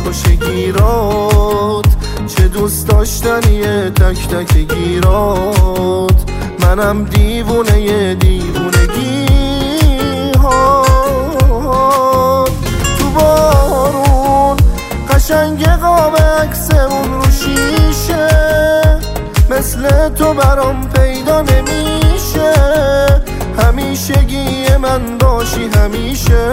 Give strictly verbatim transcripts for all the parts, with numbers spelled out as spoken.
میکشه گیرات، چه دوست داشتنیه تک تک گیرات. منم دیوونه دیوونگی ها. تو بارون قشنگ قاب عکسمون رو شیشه، مثل تو برام پیدا نمیشه. همیشگی من باشی همیشه.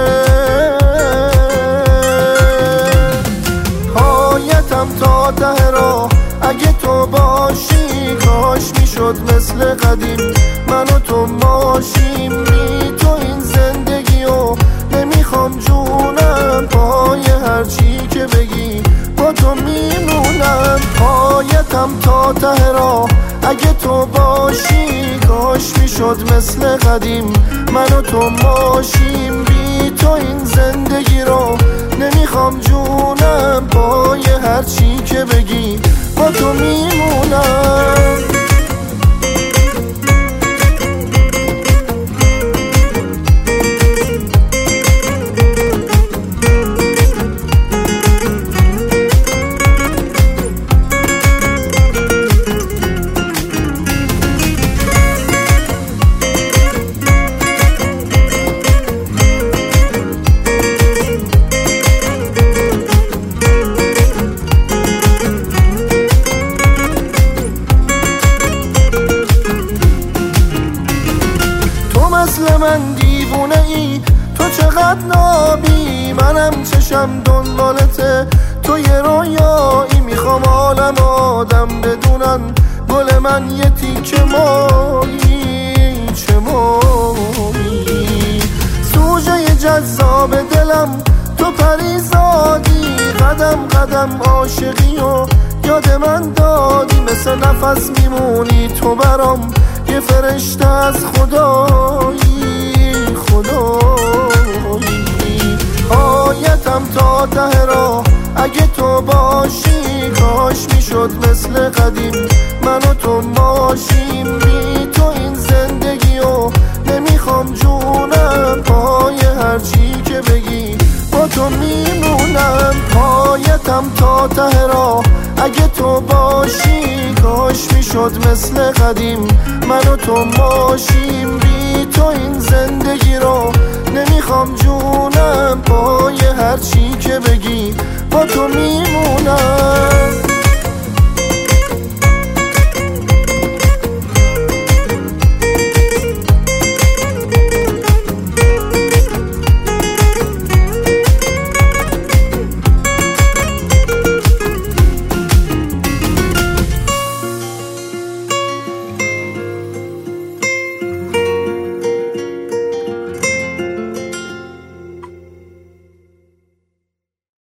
پایتم تا ته راه اگه تو باشی، کاش میشد مثل قدیم من و تو ماشیم. بی تو این زندگی و نمیخوام جونم، پای هرچی که بگی با تو میمونم. پایتم تا ته راه اگه تو باشی، کاش میشد مثل قدیم من و تو ماشیم. بی تو این زندگی رو نمیخوام جونم، پای هرچی که بگی با تو میمونم. مثل من دیوونه ای تو چقدر نابی، منم چشم دنبالته تو یه رویایی. میخوام عالم آدم بدونن گل من یه تیکه مایی، چه مایی. سوژه جذاب دلم تو پریزادی، قدم قدم عاشقی و یاد من دادی. مثل نفس میمونی تو برام یه فرشته از خدایی خدایی. آیتم تا ته راه اگه تو باشی، کاش میشد مثل قدیم من و تو ماشیم. بی تو این زندگی و نمیخوام جونم، پای هرچی که بگی با تو میمونم. پایتم تا ته راه اگه تو باشی، کاش میشد مثل قدیم من و تو ماشیم. بی تو این زندگی رو نمیخوام جونم، پای هرچی که بگی با تو میمونم.